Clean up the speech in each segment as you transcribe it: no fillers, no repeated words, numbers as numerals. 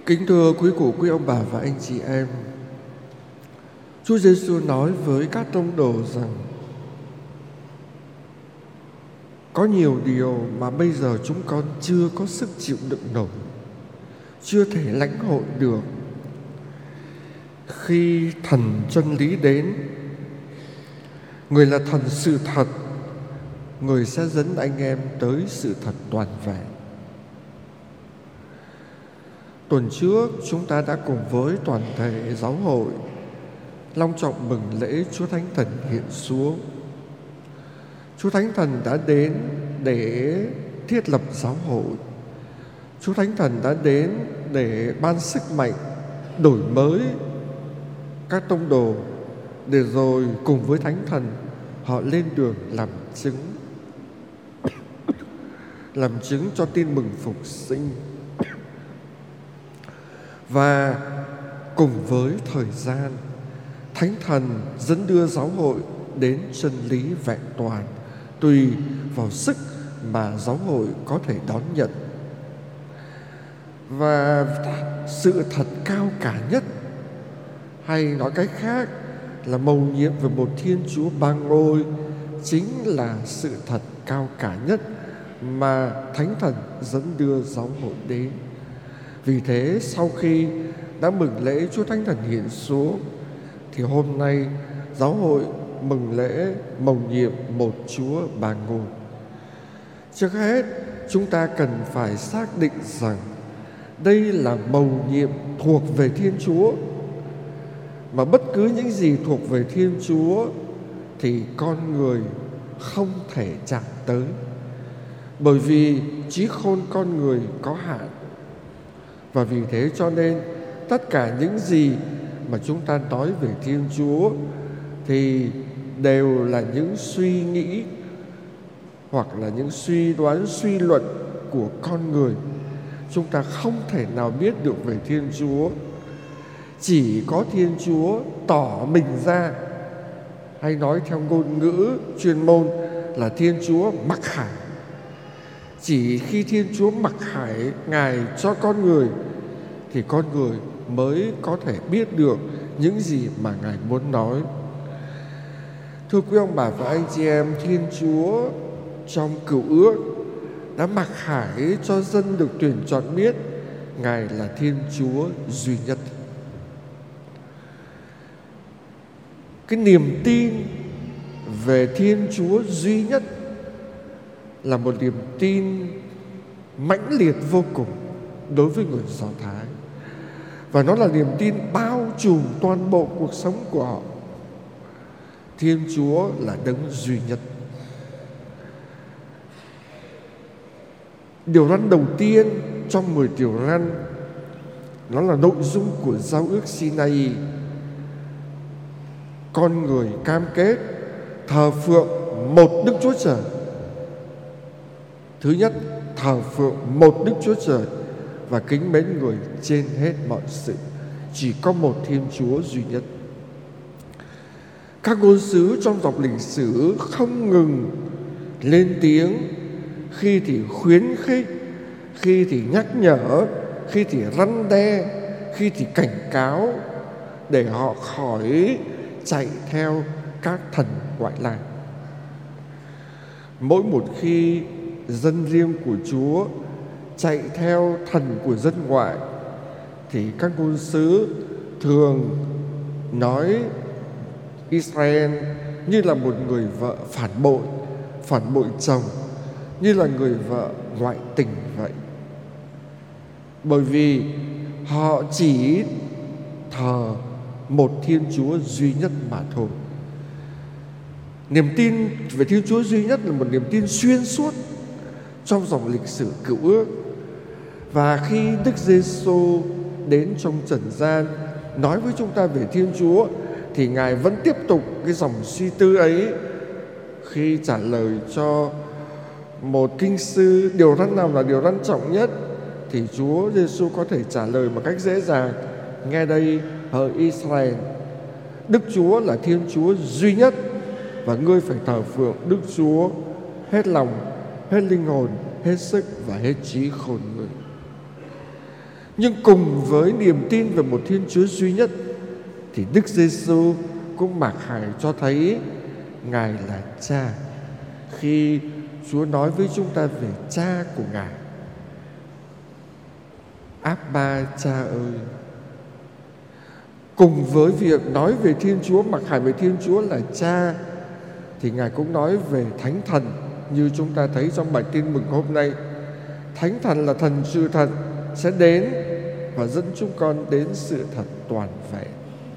Kính thưa quý cụ, quý ông bà và anh chị em, Chúa Giêsu nói với các tông đồ rằng có nhiều điều mà bây giờ chúng con chưa có sức chịu đựng nổi, chưa thể lãnh hội được. Khi thần chân lý đến, người là thần sự thật, người sẽ dẫn anh em tới sự thật toàn vẹn. Tuần trước chúng ta đã cùng với toàn thể giáo hội long trọng mừng lễ Chúa Thánh Thần hiện xuống. Chúa Thánh Thần đã đến để thiết lập giáo hội. Chúa Thánh Thần đã đến để ban sức mạnh đổi mới các tông đồ, để rồi cùng với Thánh Thần họ lên đường làm chứng cho tin mừng phục sinh. Và cùng với thời gian, Thánh Thần dẫn đưa giáo hội đến chân lý vẹn toàn, tùy vào sức mà giáo hội có thể đón nhận. Và sự thật cao cả nhất, hay nói cách khác là mầu nhiệm về một Thiên Chúa ba ngôi, chính là sự thật cao cả nhất mà Thánh Thần dẫn đưa giáo hội đến. Vì thế sau khi đã mừng lễ Chúa Thánh Thần hiện xuống, thì hôm nay giáo hội mừng lễ mầu nhiệm một Chúa ba ngôi. Trước hết chúng ta cần phải xác định rằng đây là mầu nhiệm thuộc về Thiên Chúa, mà bất cứ những gì thuộc về Thiên Chúa thì con người không thể chạm tới, bởi vì trí khôn con người có hạn. Và vì thế cho nên tất cả những gì mà chúng ta nói về Thiên Chúa thì đều là những suy nghĩ hoặc là những suy đoán, suy luận của con người. Chúng ta không thể nào biết được về Thiên Chúa. Chỉ có Thiên Chúa tỏ mình ra, hay nói theo ngôn ngữ chuyên môn là Thiên Chúa mặc khải. Chỉ khi Thiên Chúa mặc khải Ngài cho con người thì con người mới có thể biết được những gì mà Ngài muốn nói. Thưa quý ông bà và anh chị em, Thiên Chúa trong Cựu Ước đã mặc khải cho dân được tuyển chọn biết Ngài là Thiên Chúa duy nhất. Cái niềm tin về Thiên Chúa duy nhất là một niềm tin mãnh liệt vô cùng đối với người Do Thái. Và nó là niềm tin bao trùm toàn bộ cuộc sống của họ. Thiên Chúa là đấng duy nhất. Điều răn đầu tiên trong 10 điều răn, nó là nội dung của giao ước Sinai. Con người cam kết thờ phượng một Đức Chúa Trời. Thứ nhất, thờ phượng một Đức Chúa Trời và kính mến người trên hết mọi sự. Chỉ có một Thiên Chúa duy nhất. Các ngôn sứ trong dòng lịch sử không ngừng lên tiếng, khi thì khuyến khích, khi thì nhắc nhở, khi thì răn đe, khi thì cảnh cáo, để họ khỏi chạy theo các thần ngoại lai. Mỗi một khi dân riêng của Chúa chạy theo thần của dân ngoại thì các ngôn sứ thường nói Israel như là một người vợ phản bội chồng, như là người vợ ngoại tình vậy. Bởi vì họ chỉ thờ một Thiên Chúa duy nhất mà thôi. Niềm tin về Thiên Chúa duy nhất là một niềm tin xuyên suốt trong dòng lịch sử Cựu Ước. Và khi Đức Giêsu đến trong trần gian nói với chúng ta về Thiên Chúa thì Ngài vẫn tiếp tục cái dòng suy tư ấy. Khi trả lời cho một kinh sư điều răn nào là điều răn trọng nhất thì Chúa Giêsu có thể trả lời một cách dễ dàng: nghe đây hỡi Israel, Đức Chúa là Thiên Chúa duy nhất, và ngươi phải thờ phượng Đức Chúa hết lòng, hết linh hồn, hết sức và hết trí khôn người. Nhưng cùng với niềm tin về một Thiên Chúa duy nhất thì Đức Giêsu cũng mặc khải cho thấy Ngài là Cha, khi Chúa nói với chúng ta về Cha của Ngài: Abba, Cha ơi. Cùng với việc nói về Thiên Chúa, mặc khải về Thiên Chúa là Cha, thì Ngài cũng nói về Thánh Thần, như chúng ta thấy trong bài tin mừng hôm nay. Thánh Thần là Thần sự thật sẽ đến và dẫn chúng con đến sự thật toàn vẹn.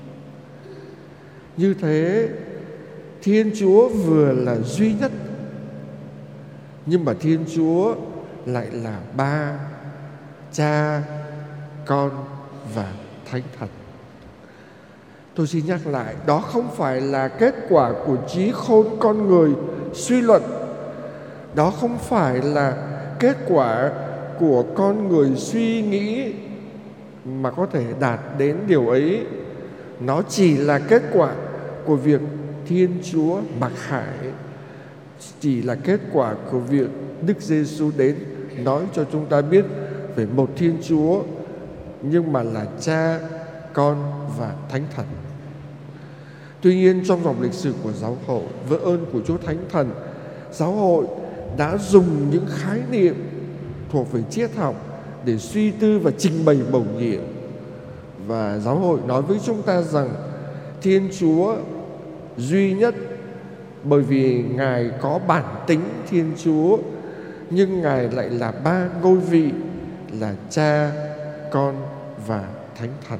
Như thế, Thiên Chúa vừa là duy nhất, nhưng mà Thiên Chúa lại là Ba, Cha, Con và Thánh Thần. Tôi xin nhắc lại, đó không phải là kết quả của trí khôn con người suy luận. Đó không phải là kết quả của con người suy nghĩ mà có thể đạt đến điều ấy. Nó chỉ là kết quả của việc Thiên Chúa mặc khải, chỉ là kết quả của việc Đức Giêsu đến nói cho chúng ta biết về một Thiên Chúa, nhưng mà là Cha, Con và Thánh Thần. Tuy nhiên, trong dòng lịch sử của giáo hội, với ơn của Chúa Thánh Thần, giáo hội đã dùng những khái niệm thuộc về triết học để suy tư và trình bày mầu nhiệm. Và giáo hội nói với chúng ta rằng Thiên Chúa duy nhất, bởi vì Ngài có bản tính Thiên Chúa, nhưng Ngài lại là ba ngôi vị là Cha, Con và Thánh Thần.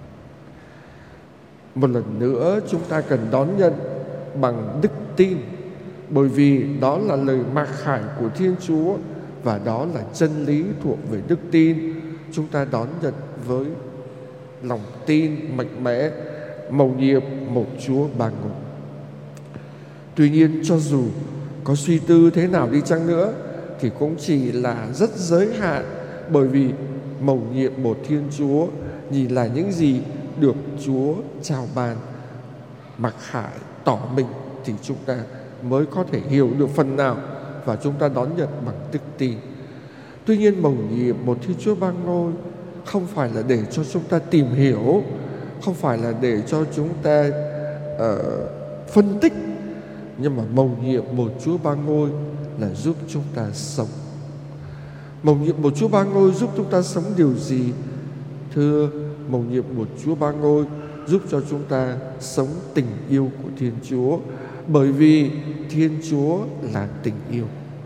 Một lần nữa chúng ta cần đón nhận bằng đức tin, bởi vì đó là lời mặc khải của Thiên Chúa và đó là chân lý thuộc về đức tin. Chúng ta đón nhận với lòng tin mạnh mẽ mầu nhiệm một Chúa ba ngôi. Tuy nhiên, cho dù có suy tư thế nào đi chăng nữa thì cũng chỉ là rất giới hạn, bởi vì mầu nhiệm một Thiên Chúa nhìn là những gì được Chúa trao ban, mặc khải tỏ mình, thì chúng ta mới có thể hiểu được phần nào và chúng ta đón nhận bằng đức tin. Tuy nhiên, mầu nhiệm một Thiên Chúa ba ngôi không phải là để cho chúng ta tìm hiểu, không phải là để cho chúng ta phân tích, nhưng mà mầu nhiệm một Chúa ba ngôi là giúp chúng ta sống. Mầu nhiệm một Chúa ba ngôi giúp chúng ta sống điều gì? Thưa, mầu nhiệm một Chúa ba ngôi giúp cho chúng ta sống tình yêu của Thiên Chúa, bởi vì Thiên Chúa là tình yêu.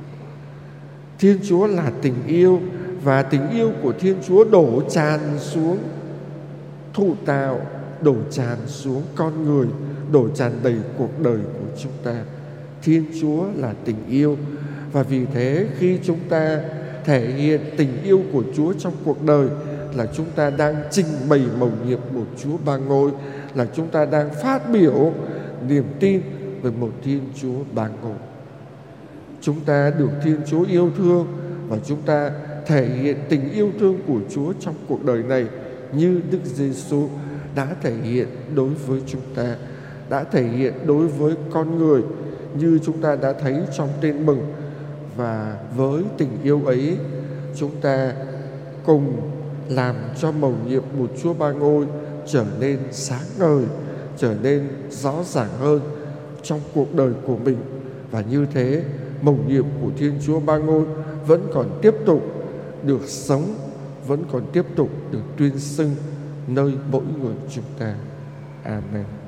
Thiên Chúa là tình yêu, và tình yêu của Thiên Chúa đổ tràn xuống thụ tạo, đổ tràn xuống con người, đổ tràn đầy cuộc đời của chúng ta. Thiên Chúa là tình yêu, và vì thế khi chúng ta thể hiện tình yêu của Chúa trong cuộc đời là chúng ta đang trình bày mầu nhiệm một Chúa ba ngôi, là chúng ta đang phát biểu niềm tin về một Thiên Chúa ba ngôi. Chúng ta được Thiên Chúa yêu thương, và chúng ta thể hiện tình yêu thương của Chúa trong cuộc đời này như Đức Giêsu đã thể hiện đối với chúng ta, đã thể hiện đối với con người, như chúng ta đã thấy trong tin mừng. Và với tình yêu ấy, chúng ta cùng làm cho mầu nhiệm một Chúa ba ngôi trở nên sáng ngời, trở nên rõ ràng hơn trong cuộc đời của mình. Và như thế, mầu nhiệm của Thiên Chúa ba ngôi vẫn còn tiếp tục được sống, vẫn còn tiếp tục được tuyên xưng nơi mỗi người chúng ta. Amen.